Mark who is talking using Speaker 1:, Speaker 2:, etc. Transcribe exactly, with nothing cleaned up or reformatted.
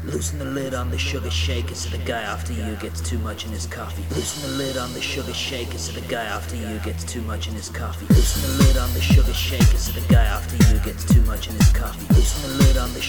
Speaker 1: Loosen the lid on the sugar shaker so the guy after you gets too much in his coffee. Loosen the lid on the sugar shaker so the guy after you gets too much in his coffee. Loosen the lid on the sugar shaker so the guy after you gets too much in his coffee. Loosen the lid on the